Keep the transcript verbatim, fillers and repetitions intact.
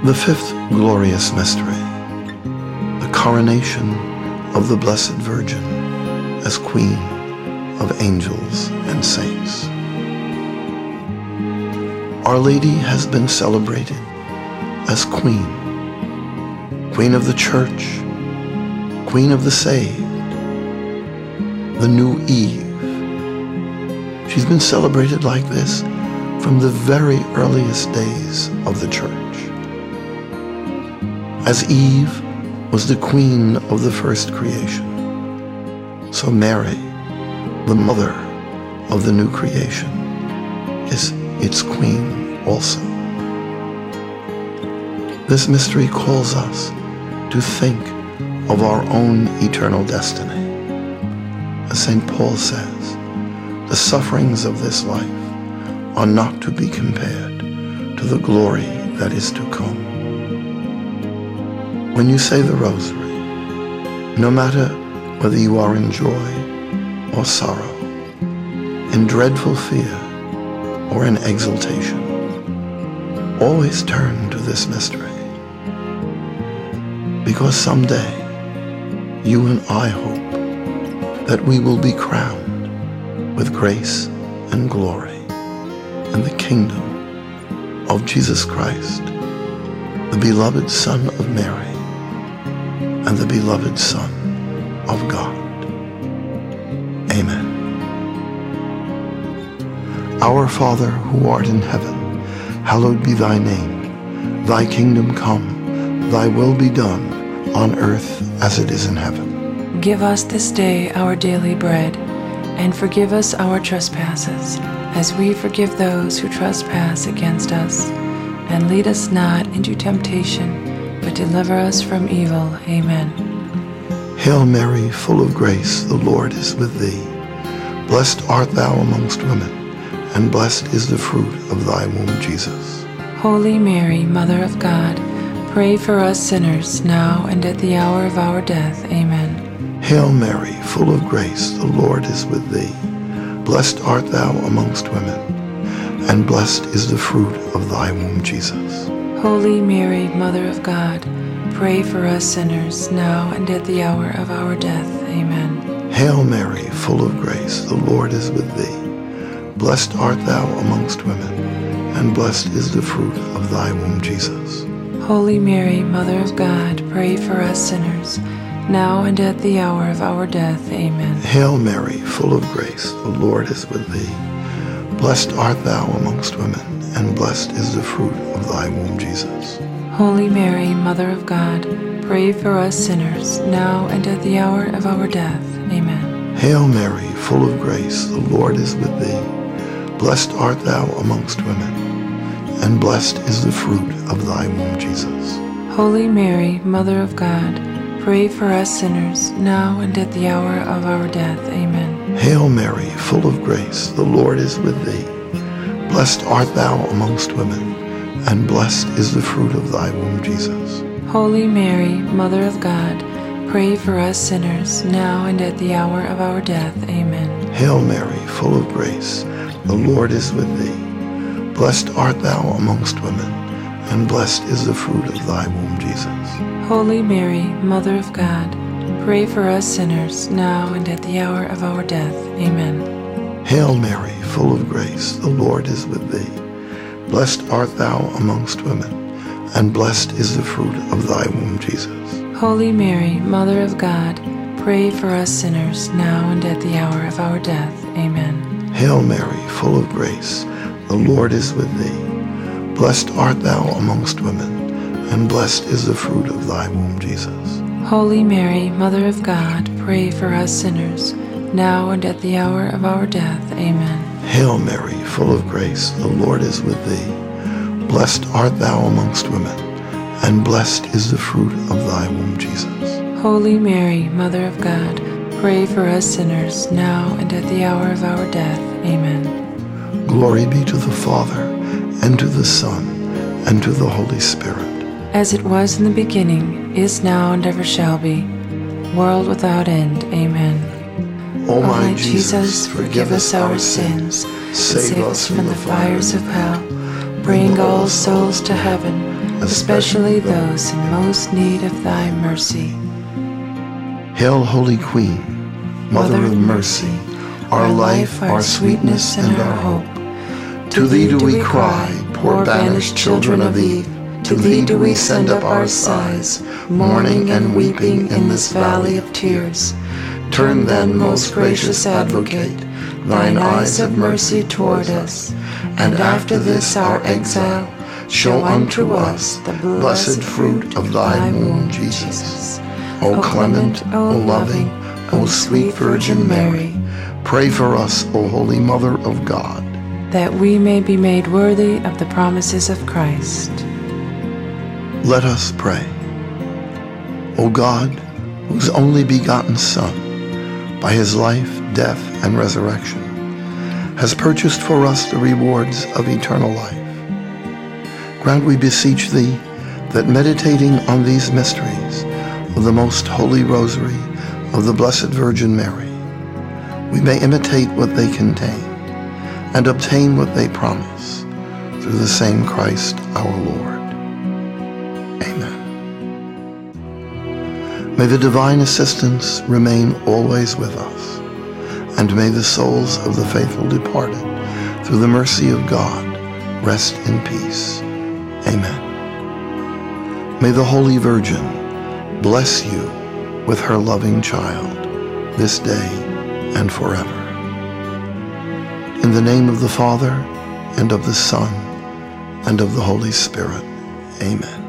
The fifth glorious mystery, the coronation of the Blessed Virgin as Queen of angels and saints. Our Lady has been celebrated as Queen, Queen of the Church, Queen of the saved, the new Eve. She's been celebrated like this from the very earliest days of the Church. As Eve was the queen of the first creation, so Mary, the mother of the new creation, is its queen also. This mystery calls us to think of our own eternal destiny. As Saint Paul says, the sufferings of this life are not to be compared to the glory that is to come. When you say the Rosary, no matter whether you are in joy or sorrow, in dreadful fear or in exultation, always turn to this mystery, because someday you and I hope that we will be crowned with grace and glory in the kingdom of Jesus Christ, the beloved Son of Mary and the beloved Son of God. Amen. Our Father, who art in heaven, hallowed be thy name. Thy kingdom come, thy will be done, on earth as it is in heaven. Give us this day our daily bread, and forgive us our trespasses, as we forgive those who trespass against us. And lead us not into temptation, but deliver us from evil. Amen. Hail Mary, full of grace, the Lord is with thee. Blessed art thou amongst women, and blessed is the fruit of thy womb, Jesus. Holy Mary, Mother of God, pray for us sinners, now and at the hour of our death. Amen. Hail Mary, full of grace, the Lord is with thee. Blessed art thou amongst women, and blessed is the fruit of thy womb, Jesus. Holy Mary, Mother of God, pray for us sinners, now and at the hour of our death. Amen. Hail Mary, full of grace, the Lord is with thee. Blessed art thou amongst women, and blessed is the fruit of thy womb, Jesus. Holy Mary, Mother of God, pray for us sinners, now and at the hour of our death. Amen. Hail Mary, full of grace, the Lord is with thee. Blessed art thou amongst women, and blessed is the fruit of thy womb, Jesus. Holy Mary, Mother of God, pray for us sinners, now and at the hour of our death. Amen. Hail Mary, full of grace, the Lord is with thee. Blessed art thou amongst women, and blessed is the fruit of thy womb, Jesus. Holy Mary, Mother of God, pray for us sinners, now and at the hour of our death. Amen. Hail Mary, full of grace, the Lord is with thee. Blessed art thou amongst women, and blessed is the fruit of thy womb, Jesus. Holy Mary, Mother of God, pray for us sinners, now and at the hour of our death. Amen. Hail Mary, full of grace, the Lord is with thee. Blessed art thou amongst women, and blessed is the fruit of thy womb, Jesus. Holy Mary, Mother of God, pray for us sinners, now and at the hour of our death. Amen. Hail Mary, full of grace, the Lord is with thee. Blessed art thou amongst women, and blessed is the fruit of thy womb, Jesus. Holy Mary, Mother of God, pray for us sinners, now and at the hour of our death. Amen. Hail Mary, full of grace, the Lord is with thee. Blessed art thou amongst women, and blessed is the fruit of thy womb, Jesus. Holy Mary, Mother of God, pray for us sinners, now and at the hour of our death. Amen. Hail Mary, full of grace, the Lord is with thee. Blessed art thou amongst women, and blessed is the fruit of thy womb, Jesus. Holy Mary, Mother of God, pray for us sinners, now and at the hour of our death. Amen. Glory be to the Father, and to the Son, and to the Holy Spirit. As it was in the beginning, is now, and ever shall be, world without end. Amen. O my Jesus, forgive us our sins, save us from the fires of hell, bring all souls to heaven, especially those in most need of thy mercy. Hail, Holy Queen, Mother of mercy, our life, our sweetness, and our hope. To thee do we cry, poor banished children of Eve. To thee do we send up our sighs, mourning and weeping in this valley of tears. Turn then, most gracious Advocate, thine eyes of mercy toward us, and after this our exile, show unto us the blessed fruit of thy womb, Jesus. O clement, O loving, O sweet Virgin Mary, pray for us, O Holy Mother of God, that we may be made worthy of the promises of Christ. Let us pray. O God, whose only begotten Son, by his life, death, and resurrection, has purchased for us the rewards of eternal life, grant, we beseech thee, that meditating on these mysteries of the most holy rosary of the Blessed Virgin Mary, we may imitate what they contain and obtain what they promise, through the same Christ our Lord. Amen. May the divine assistance remain always with us, and may the souls of the faithful departed, through the mercy of God, rest in peace. Amen. May the Holy Virgin bless you with her loving child, this day and forever. In the name of the Father, and of the Son, and of the Holy Spirit. Amen.